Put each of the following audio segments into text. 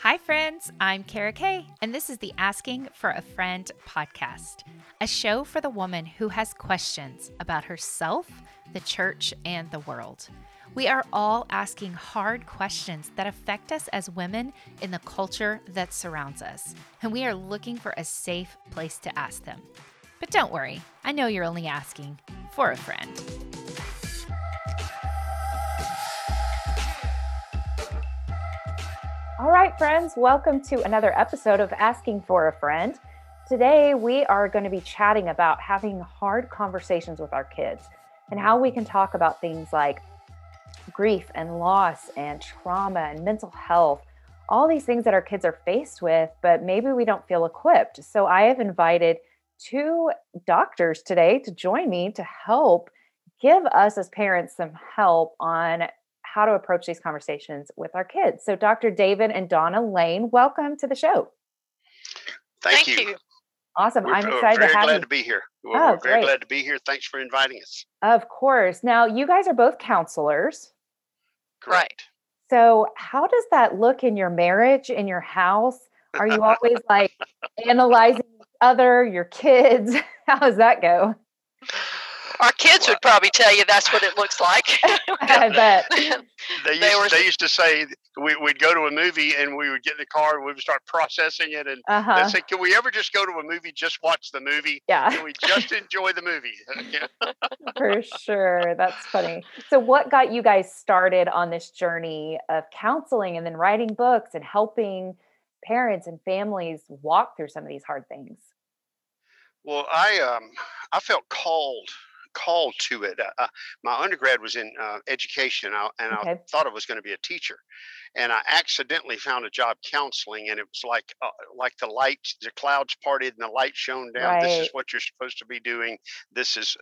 Hi, friends. I'm Kara Kay, and this is the Asking for a Friend podcast, a show for the woman who has questions about herself, the church, and the world. We are all asking hard questions that affect us as women in the culture that surrounds us, and we are looking for a safe place to ask them. But don't worry, I know you're only asking for a friend. All right, friends, welcome to another episode of Asking for a Friend. Today, we are going to be chatting about having hard conversations with our kids and how we can talk about things like grief and loss and trauma and mental health, all these things that our kids are faced with, but maybe we don't feel equipped. So I have invited two doctors today to join me to help give us as parents some help on how to approach these conversations with our kids. So Dr. David and Donna Lane, welcome to the show. Thank you. Awesome. We're I'm excited very to have glad you. to be here. We're very great. glad to be here. Thanks for inviting us. Of course. Now, you guys are both counselors. Correct. So how does that look in your marriage, in your house? Are you always like analyzing each other, your kids? How does that go? Our kids would probably tell you that's what it looks like. I bet. They used to say we'd go to a movie and we would get in the car and we would start processing it and they'd say, "Can we ever just go to a movie, just watch the movie? Yeah. Can we just enjoy the movie?" For sure. That's funny. So what got you guys started on this journey of counseling and then writing books and helping parents and families walk through some of these hard things? Well, I felt called to it. My undergrad was in education, and I Okay. thought I was going to be a teacher, and I accidentally found a job counseling, and it was like the clouds parted and the light shone down. This is Right. what you're supposed to be doing. This is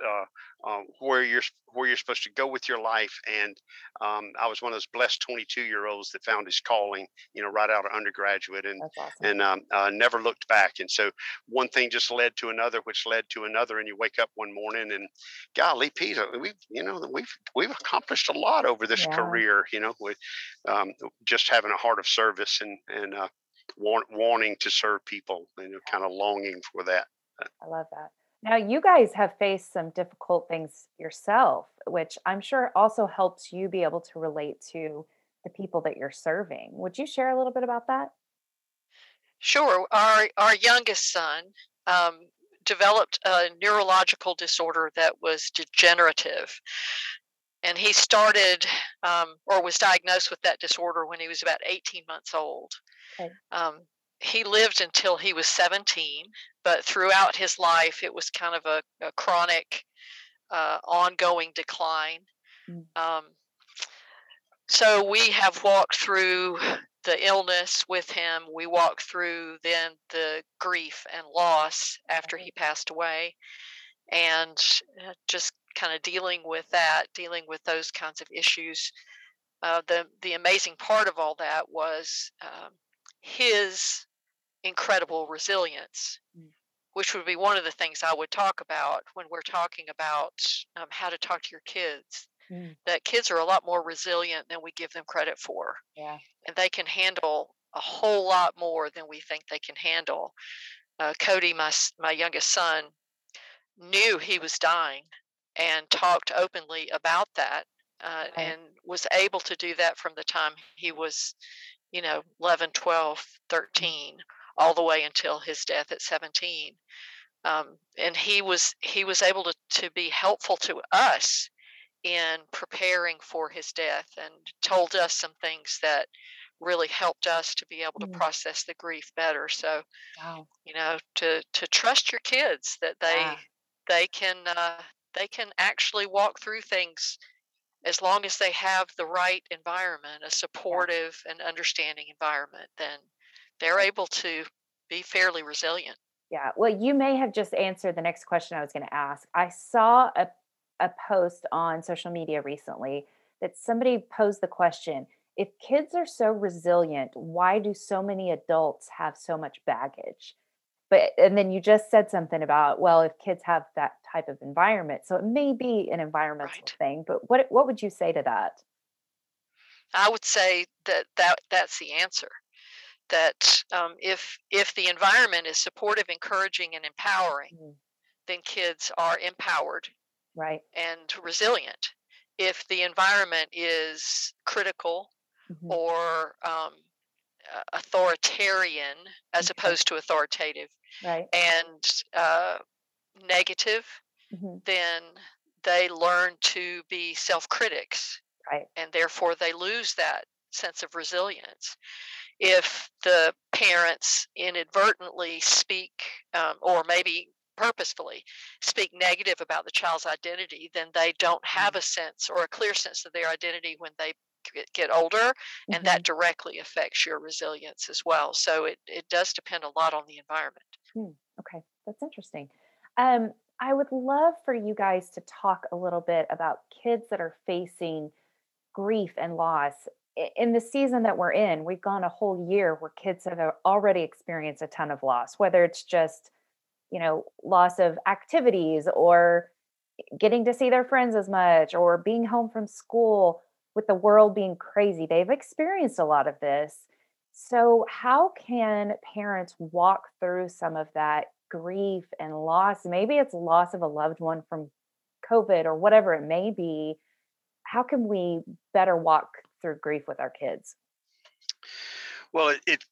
where you're supposed to go with your life. And I was one of those blessed 22-year-olds that found his calling, right out of undergraduate, and That's awesome. never looked back. And so one thing just led to another, which led to another, and you wake up one morning and, golly, Pete, we've accomplished a lot over this Yeah. career, with just having a heart of service and wanting to serve people, kind of longing for that. I love that. Now, you guys have faced some difficult things yourself, which I'm sure also helps you be able to relate to the people that you're serving. Would you share a little bit about that? Sure. Our youngest son developed a neurological disorder that was degenerative. And he started or was diagnosed with that disorder when he was about 18 months old. Okay. He lived until he was 17, but throughout his life, it was kind of a chronic, ongoing decline. Mm. So we have walked through the illness with him. We walked through then the grief and loss after he passed away, and just kind of dealing with that, dealing with those kinds of issues. The amazing part of all that was his incredible resilience, Mm. which would be one of the things I would talk about when we're talking about how to talk to your kids. Mm. That kids are a lot more resilient than we give them credit for, Yeah. and they can handle a whole lot more than we think they can handle. Cody, my youngest son, knew he was dying and talked openly about that, Right. and was able to do that from the time he was 11, 12, 13, all the way until his death at 17. And he was able to be helpful to us in preparing for his death, and told us some things that really helped us to be able to Mm. process the grief better. So Wow. to trust your kids that Yeah. they can they can actually walk through things as long as they have the right environment, a supportive and understanding environment. Then they're Right. able to be fairly resilient. Yeah. Well, you may have just answered the next question I was going to ask. I saw a post on social media recently that somebody posed the question, if kids are so resilient, why do so many adults have so much baggage? But and then you just said something about, well, if kids have that type of environment, so it may be an environmental Right. thing, but what would you say to that? I would say that's the answer. that if the environment is supportive, encouraging, and empowering, Mm. then kids are empowered Right. and resilient. If the environment is critical Hmm. or authoritarian as Okay. opposed to authoritative Right. and negative, Hmm. then they learn to be self critics Right. and therefore they lose that sense of resilience. If the parents inadvertently speak, or maybe purposefully speak negative about the child's identity, then they don't have a sense or a clear sense of their identity when they get older, and Hmm. that directly affects your resilience as well. So it does depend a lot on the environment. Okay, that's interesting. Um, I would love for you guys to talk a little bit about kids that are facing grief and loss. In the season that we're in, we've gone a whole year where kids have already experienced a ton of loss, whether it's just, loss of activities or getting to see their friends as much or being home from school with the world being crazy. They've experienced a lot of this. So, how can parents walk through some of that grief and loss? Maybe it's loss of a loved one from COVID or whatever it may be. How can we better walk through grief with our kids? Well,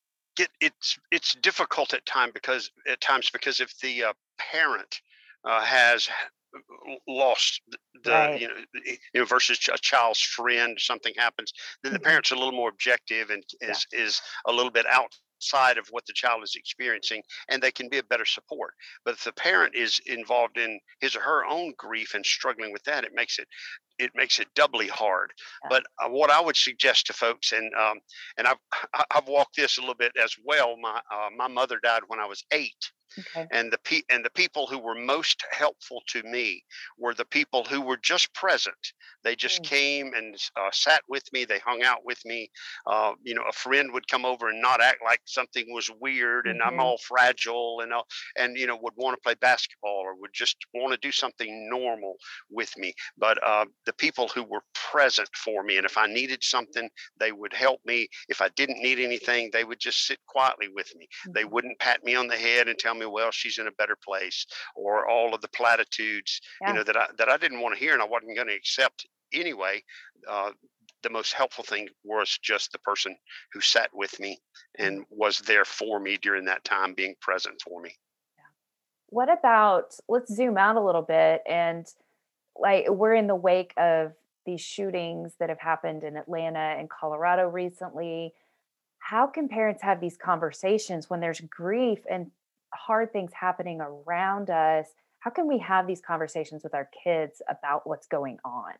it's difficult at times because if the parent has lost Right. versus a child's friend, something happens, then the Mhm. parent's a little more objective and Yeah. is a little bit outside of what the child is experiencing, and they can be a better support. But if the parent is involved in his or her own grief and struggling with that, it makes it doubly hard. Yeah. But what I would suggest to folks, and I've walked this a little bit as well. My mother died when I was 8, Okay. and the people who were most helpful to me were the people who were just present. They just Mm. came and sat with me. They hung out with me. A friend would come over and not act like something was weird and I'm Mhm. all fragile and would want to play basketball or would just want to do something normal with me. But the people who were present for me, and if I needed something, they would help me. If I didn't need anything, they would just sit quietly with me. They Mhm. wouldn't pat me on the head and tell me, "Well, she's in a better place," Right. or all of the platitudes, Yeah. that I didn't want to hear and I wasn't going to accept anyway. Uh, the most helpful thing was just the person who sat with me Mm. and was there for me during that time, being present for me. What about, let's zoom out a little bit, and like we're in the wake of these shootings that have happened in Atlanta and Colorado recently. How can parents have these conversations when there's grief and hard things happening around us? How can we have these conversations with our kids about what's going on?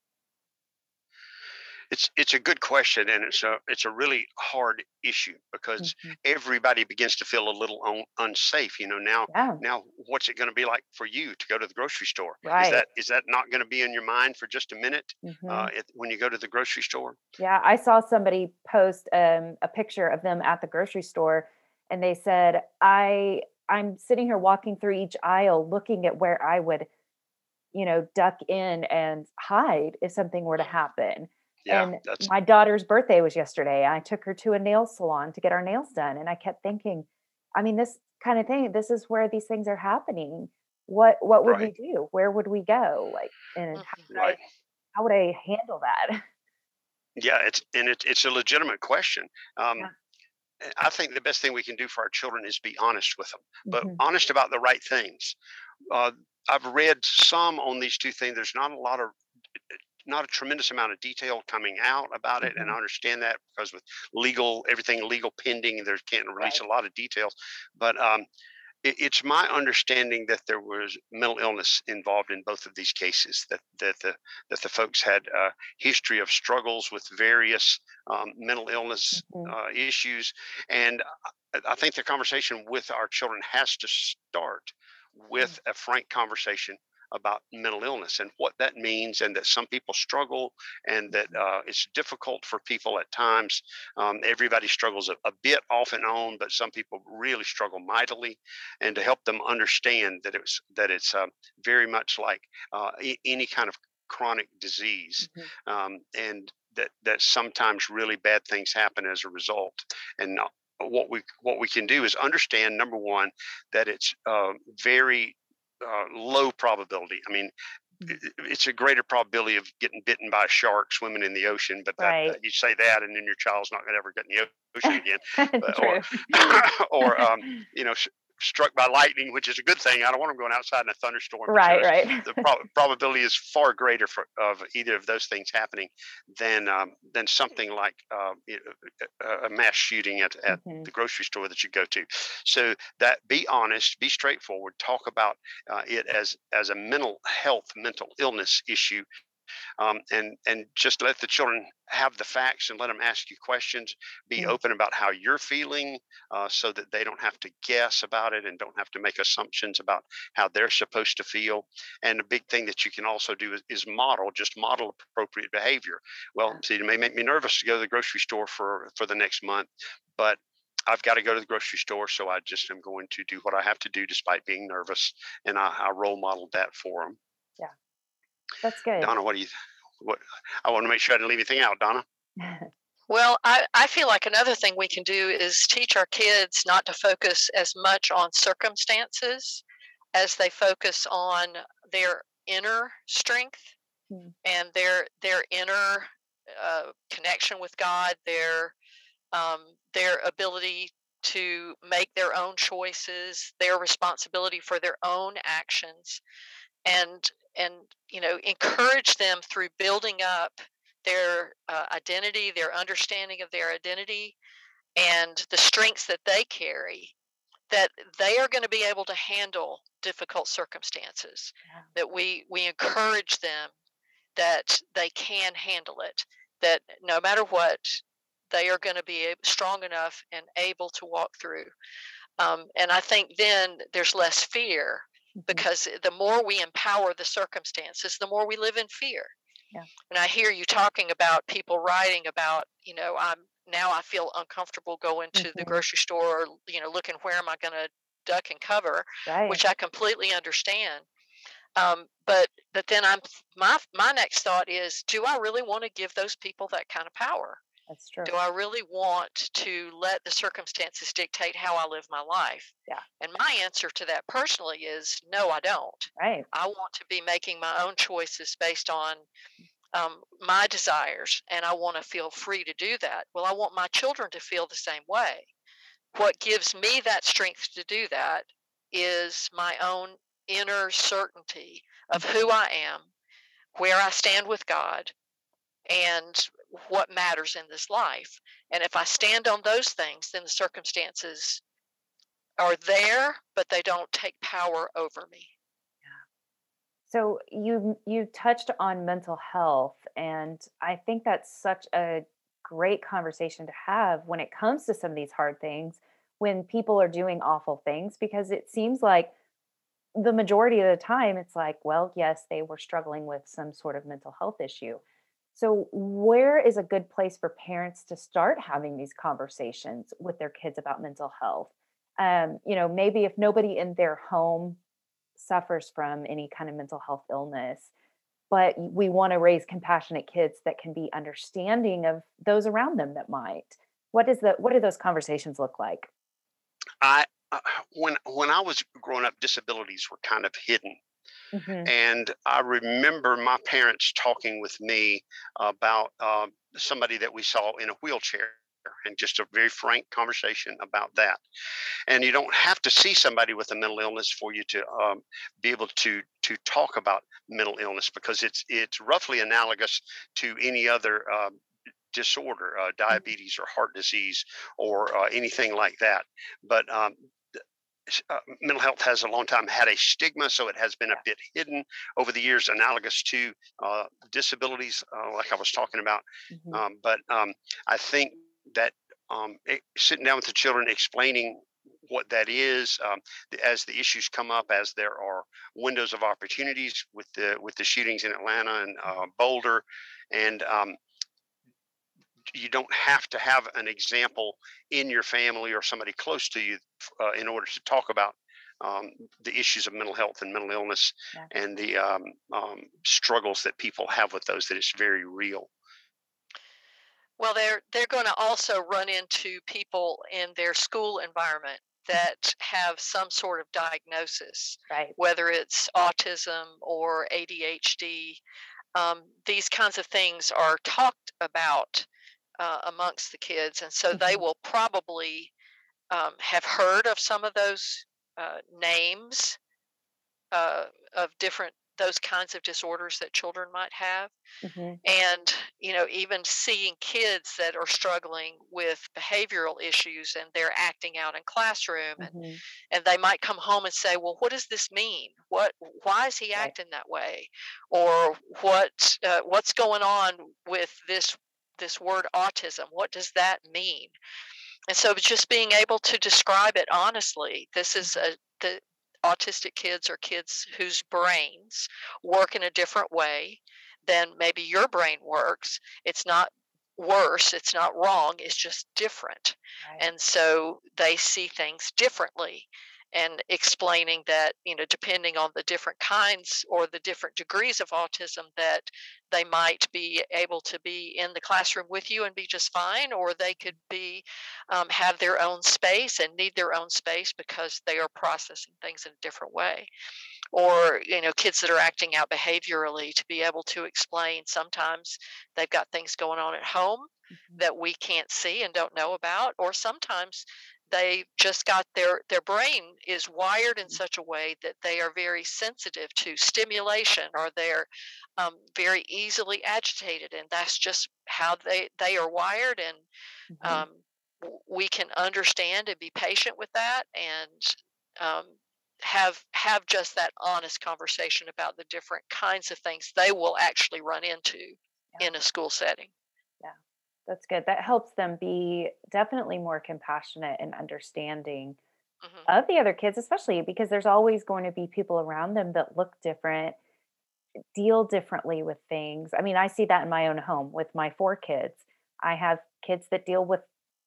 It's a good question, and it's a really hard issue because Mhm. everybody begins to feel a little unsafe. Now Yeah. now what's it going to be like for you to go to the grocery store? Is Right. that not going to be in your mind for just a minute Hmm. when you go to the grocery store? Yeah, I saw somebody post a picture of them at the grocery store, and they said, I'm sitting here walking through each aisle looking at where I would, duck in and hide if something were to Mm, happen." Yeah, And that's my daughter's birthday was yesterday. I took her to a nail salon to get our nails done, and I kept thinking, I mean, this kind of thing, this is where these things are happening. What would we right, do? Where would we go? Like, and right. how would I handle that? Yeah, it's a legitimate question. Yeah. I think the best thing we can do for our children is be honest with them, but Hmm. honest about the right things. Uh, I've read some on these two things. There's not a tremendous amount of detail coming out about it, and Hmm. I understand that because with everything legal pending, they can't release Right. a lot of details. But it's my understanding that there was mental illness involved in both of these cases. That the folks had a history of struggles with various mental illness Hmm. issues, and I think the conversation with our children has to start with a frank conversation about mental illness and what that means, and that some people struggle, and that Hmm. it's difficult for people at times. Everybody struggles a bit off and on, but some people really struggle mightily, and to help them understand that it's very much like any kind of chronic disease, Hmm. and that sometimes really bad things happen as a result, and what we can do is understand, number one, that it's very low probability. I mean, it's a greater probability of getting bitten by a shark swimming in the ocean, but Right. you say that, and then your child's not going to ever get in the ocean again, or True. or struck by lightning, which is a good thing. I don't want them going outside in a thunderstorm, but Right, right. the probability is far greater of either of those things happening than something like a mass shooting at Mhm. the grocery store that you go to. So that, be honest, be straightforward, talk about it as a mental illness issue, and just let the children have the facts and let them ask you questions. Be Mm. open about how you're feeling, so that they don't have to guess about it and don't have to make assumptions about how they're supposed to feel. And a big thing that you can also do is model appropriate behavior. Well, Yeah. see, it may make me nervous to go to the grocery store for the next month, but I've got to go to the grocery store, so I just am going to do what I have to do despite being nervous, and I role modeled that for them. Yeah. That's good. Donna, what I want to make sure I didn't leave anything out, Donna. Well, I feel like another thing we can do is teach our kids not to focus as much on circumstances as they focus on their inner strength Mm. and their inner connection with God, their ability to make their own choices, their responsibility for their own actions, and and encourage them through building up their identity, their understanding of their identity, and the strengths that they carry, that they are going to be able to handle difficult circumstances, Yeah. that we encourage them that they can handle it, that no matter what, they are going to be strong enough and able to walk through. And I think then there's less fear, Mhm. because the more we empower the circumstances, the more we live in fear. Yeah. And I hear you talking about people writing about, I feel uncomfortable going to the Mhm. grocery store, looking where am I going to duck and cover, Right. which I completely understand. But then my next thought is, do I really want to give those people that kind of power? That's true. Do I really want to let the circumstances dictate how I live my life? Yeah. And my answer to that personally is no, I don't. Right. I want to be making my own choices based on my desires, and I want to feel free to do that. Well, I want my children to feel the same way. What gives me that strength to do that is my own inner certainty of who I am, where I stand with God, and what matters in this life. And if I stand on those things, then the circumstances are there, but they don't take power over me. So you touched on mental health, and I think that's such a great conversation to have when it comes to some of these hard things, when people are doing awful things, because it seems like the majority of the time it's like, well, yes, they were struggling with some sort of mental health issue. So where is a good place for parents to start having these conversations with their kids about mental health? Maybe if nobody in their home suffers from any kind of mental health illness, but we want to raise compassionate kids that can be understanding of those around them that might. What do those conversations look like? I when I was growing up, disabilities were kind of hidden, Hmm. and I remember my parents talking with me about somebody that we saw in a wheelchair. And just a very frank conversation about that. And you don't have to see somebody with a mental illness for you to be able to talk about mental illness, because it's roughly analogous to any other disorder, diabetes or heart disease or anything like that. But mental health has a long time had a stigma, so it has been a Yeah. bit hidden over the years, analogous to disabilities, like I was talking about. Hmm. But I think that sitting down with the children, explaining what that is, as the issues come up, as there are windows of opportunities with the shootings in Atlanta and Boulder, and you don't have to have an example in your family or somebody close to you in order to talk about the issues of mental health and mental illness, Yeah. and the struggles that people have with those. That it's very real. Well, they're going to also run into people in their school environment that have some sort of diagnosis, Right. whether it's autism or ADHD. These kinds of things are talked about amongst the kids, and so they Hmm. will probably have heard of some of those names uh, of different those kinds of disorders that children might have. Hmm. And even seeing kids that are struggling with behavioral issues and they're acting out in classroom, Hmm. and they might come home and say, well, what does this mean? Why is he Right. acting that way? Or what's going on with this word autism? What does that mean? And so just being able to describe it honestly. This is the autistic kids are kids whose brains work in a different way than maybe your brain works. It's not worse, it's not wrong, it's just different. Right. And so they see things differently, and explaining that, depending on the different kinds or the different degrees of autism, that they might be able to be in the classroom with you and be just fine, or they could be have their own space and need their own space because they are processing things in a different way. Or kids that are acting out behaviorally, to be able to explain sometimes they've got things going on at home Hmm. that we can't see and don't know about, or sometimes they just got their brain is wired in such a way that they are very sensitive to stimulation, or they're very easily agitated, and that's just how they are wired. And Hmm. um, we can understand and be patient with that, and um, have just that honest conversation about the different kinds of things they will actually run into Yeah. in a school setting. Yeah. That's good. That helps them be definitely more compassionate and understanding Hmm. of the other kids, especially because there's always going to be people around them that look different, deal differently with things. I mean, I see that in my own home with my 4 kids. I have kids that deal with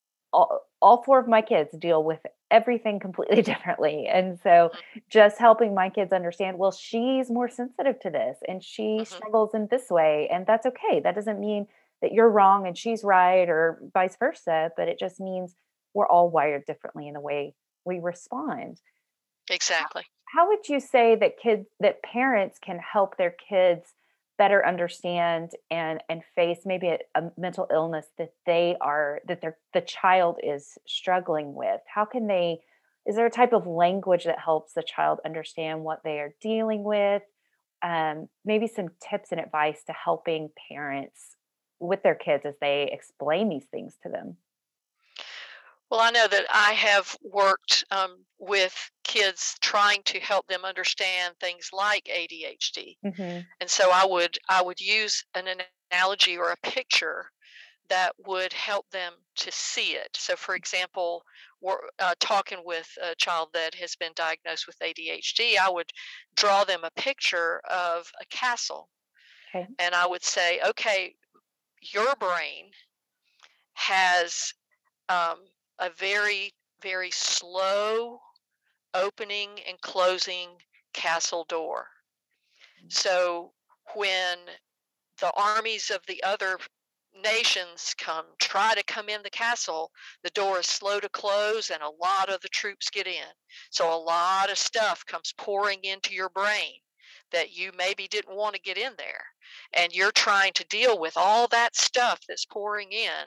all 4 of my kids deal with everything completely differently. And so Hmm. just helping my kids understand, well, she's more sensitive to this and she Hmm. struggles in this way, and that's okay. That doesn't mean that you're wrong and she's right or vice versa, but it just means we're all wired differently in the way we respond. Exactly. How would you say that parents can help their kids better understand and face maybe a mental illness that the child is struggling with? How can they is there a type of language that helps the child understand what they are dealing with? Maybe some tips and advice to helping parents with their kids as they explain these things to them. Well, I know that I have worked with kids trying to help them understand things like ADHD, Hmm. and so I would use an analogy or a picture that would help them to see it. So, for example, we're talking with a child that has been diagnosed with ADHD. I would draw them a picture of a castle, Okay. and I would say, okay, your brain has um, a very, very slow opening and closing castle door. So, when the armies of the other nations try to come in the castle, the door is slow to close and a lot of the troops get in. So a lot of stuff comes pouring into your brain that you maybe didn't want to get in there, and you're trying to deal with all that stuff that's pouring in.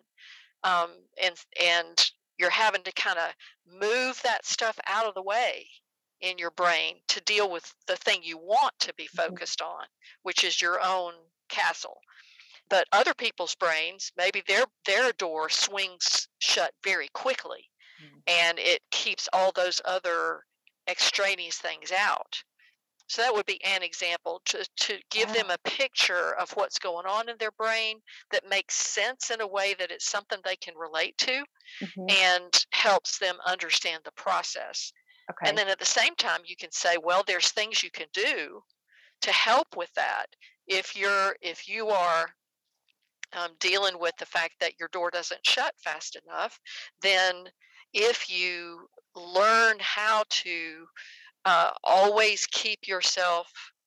And you're having to kind of move that stuff out of the way in your brain to deal with the thing you want to be Mhm. focused on, which is your own castle. But other people's brains, maybe their door swings shut very quickly, Mhm. and it keeps all those other extraneous things out. So that would be an example, to give Yeah. them a picture of what's going on in their brain that makes sense in a way that it's something they can relate to Mhm. and helps them understand the process. And Okay. then at the same time, you can say, well, there's things you can do to help with that. If you are dealing with the fact that your door doesn't shut fast enough, then if you learn how to always keep yourself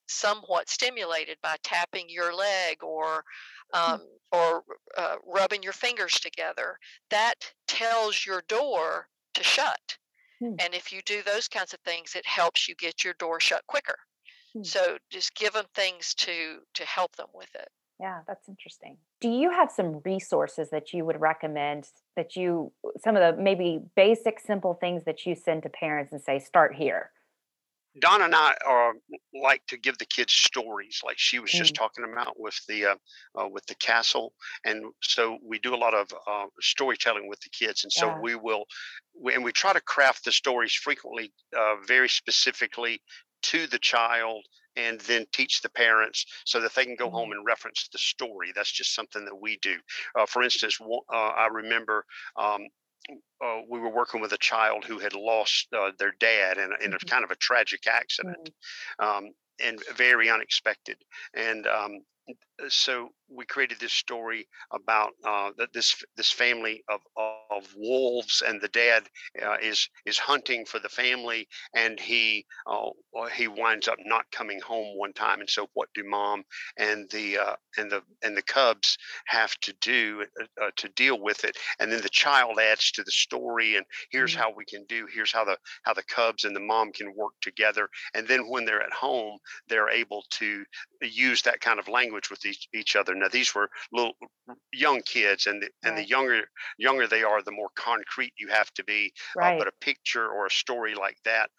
somewhat stimulated by tapping your leg um, or rubbing your fingers together, that tells your door to shut. Hmm. And if you do those kinds of things, it helps you get your door shut quicker. Hmm. So just give them things to help them with it. Yeah, that's interesting. Do you have some resources that you would recommend some of the maybe basic, simple things that you send to parents and say, start here? Don and I like to give the kids stories, like she was just Mm, talking about with the castle, and so we do a lot of storytelling with the kids, and so yeah. we try to craft the stories frequently, very specifically to the child, and then teach the parents so that they can go home Mm, and reference the story. That's just something that we do. For instance, I remember. We were working with a child who had lost their dad in a mhm, kind of a tragic accident, mm, um, and very unexpected. And so we created this story about that this family of wolves, and the dad is hunting for the family, and he winds up not coming home one time. And so what do mom and the cubs have to do to deal with it? And then the child adds to the story, and mm, here's how the cubs and the mom can work together. And then when they're at home, they're able to use that kind of language with each other. Now these were little young kids, and the right. younger they are, the more concrete you have to be. But Right. a picture or a story like that,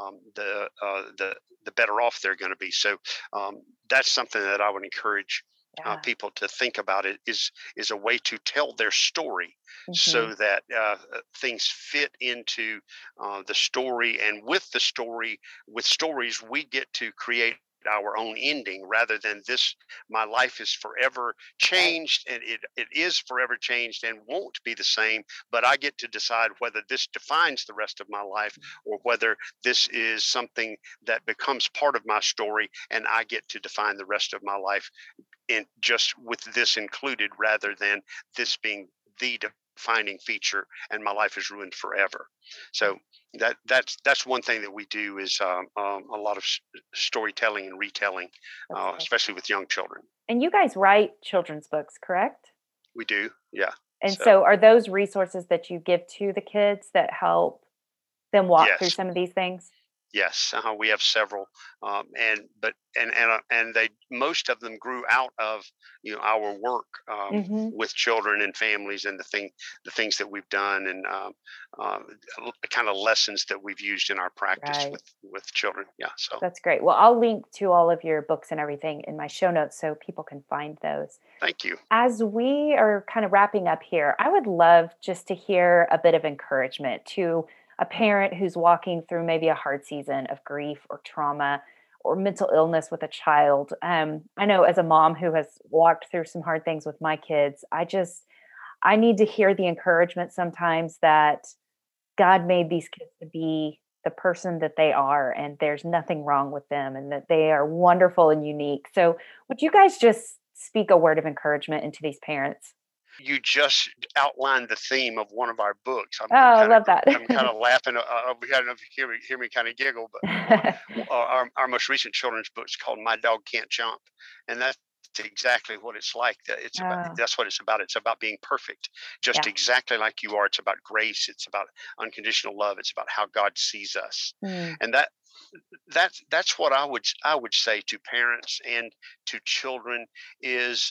the better off they're going to be. So that's something that I would encourage Yeah. people to think about. It is a way to tell their story Hmm. so that things fit into the story, and with stories we get to create our own ending, rather than this my life is forever Right. changed, and it is forever changed and won't be the same, but I get to decide whether this defines the rest of my life, or whether this is something that becomes part of my story and I get to define the rest of my life in just with this included, rather than this being the defining feature and my life is ruined forever. So that's one thing that we do is a lot of storytelling and retelling, That's good. especially with young children. And you guys write children's books, correct? We do, yeah. And So so are those resources that you give to the kids that help them walk through yes, some of these things? yes, we have several, and they most of them grew out of our work Mhm. with children and families, and the things that we've done, and the kind of lessons that we've used in our practice Right. with children. Yeah, so That's great. Well, I'll link to all of your books and everything in my show notes so people can find those. thank you. As we are kind of wrapping up here, I would love just to hear a bit of encouragement to a parent who's walking through maybe a hard season of grief or trauma or mental illness with a child. I know as a mom who has walked through some hard things with my kids, I need to hear the encouragement sometimes that God made these kids to be the person that they are, and there's nothing wrong with them, and that they are wonderful and unique. So, would you guys just speak a word of encouragement into these parents? You just outlined the theme of one of our books. Oh, I love that. I'm kind of laughing. I don't know if you hear me kind of giggle, but our most recent children's book is called "My Dog Can't Jump," and that's exactly what it's like. Oh, That's what it's about. It's about being perfect, just yeah. exactly like you are. It's about grace. It's about unconditional love. It's about how God sees us, Mm, and that's what I would say to parents and to children is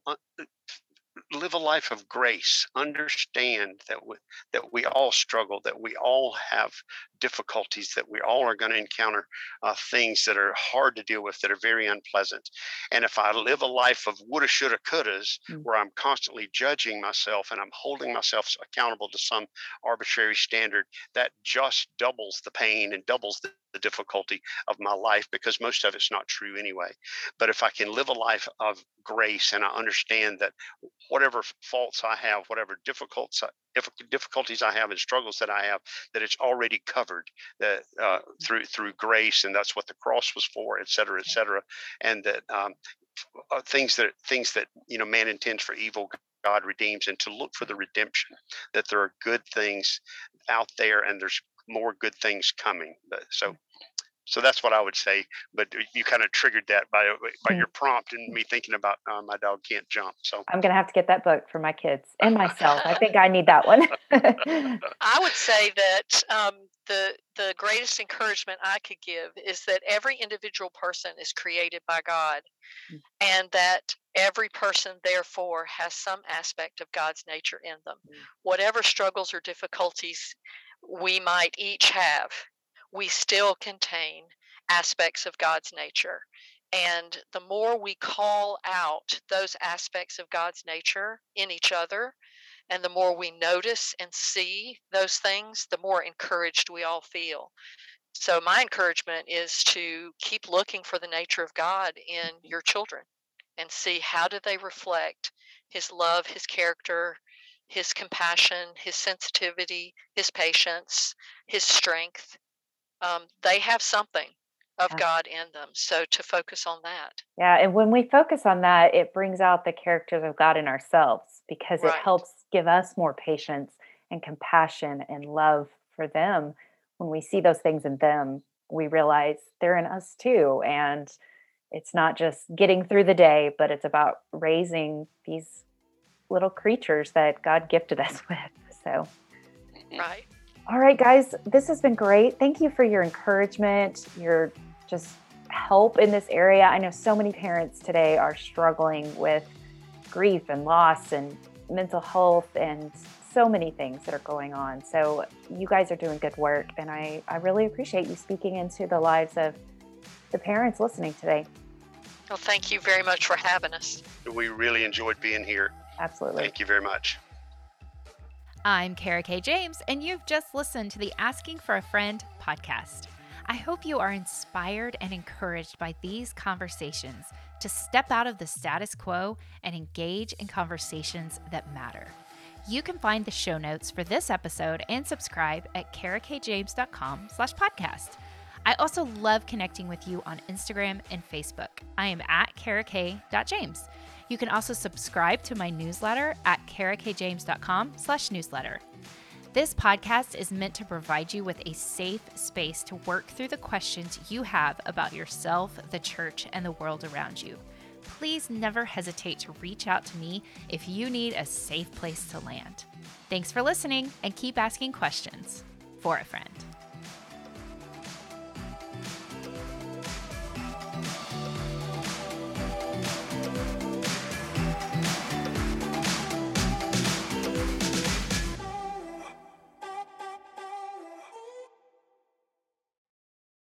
live a life of grace. Understand that we all struggle, that we all have difficulties, that we all are going to encounter things that are hard to deal with, that are very unpleasant. And if I live a life of woulda, shoulda, couldas, mm, where I'm constantly judging myself and I'm holding myself accountable to some arbitrary standard, that just doubles the pain and doubles the difficulty of my life, because most of it's not true anyway. But if I can live a life of grace, and I understand that whatever faults I have, whatever difficulties I have and struggles that I have, that it's already covered, that through grace, and that's what the cross was for, et cetera, et cetera, and that things that man intends for evil, God redeems, and to look for the redemption, that there are good things out there, and there's more good things coming. But so So that's what I would say. But you kind of triggered that by your prompt and me thinking about my dog can't jump. So I'm going to have to get that book for my kids and myself. I think I need that one. I would say that the greatest encouragement I could give is that every individual person is created by God, and that every person, therefore, has some aspect of God's nature in them. Whatever struggles or difficulties we might each have, we still contain aspects of God's nature. And the more we call out those aspects of God's nature in each other, and the more we notice and see those things, the more encouraged we all feel. So, my encouragement is to keep looking for the nature of God in your children and see how do they reflect His love, His character, His compassion, His sensitivity, His patience, His strength. They have something of God in them. So, to focus on that. Yeah. And when we focus on that, it brings out the characters of God in ourselves, because it helps give us more patience and compassion and love for them. When we see those things in them, we realize they're in us too. And it's not just getting through the day, but it's about raising these little creatures that God gifted us with. So, right. All right, guys, this has been great. Thank you for your encouragement, your just help in this area. I know so many parents today are struggling with grief and loss and mental health and so many things that are going on. So you guys are doing good work, and I really appreciate you speaking into the lives of the parents listening today. Well, thank you very much for having us. We really enjoyed being here. Absolutely. Thank you very much. I'm Kara K. James, and you've just listened to the Asking for a Friend podcast. I hope you are inspired and encouraged by these conversations to step out of the status quo and engage in conversations that matter. You can find the show notes for this episode and subscribe at karakjames.com/podcast. I also love connecting with you on Instagram and Facebook. I am at karak.james. You can also subscribe to my newsletter at karakjames.com/newsletter. This podcast is meant to provide you with a safe space to work through the questions you have about yourself, the church, and the world around you. Please never hesitate to reach out to me if you need a safe place to land. Thanks for listening, and keep asking questions for a friend.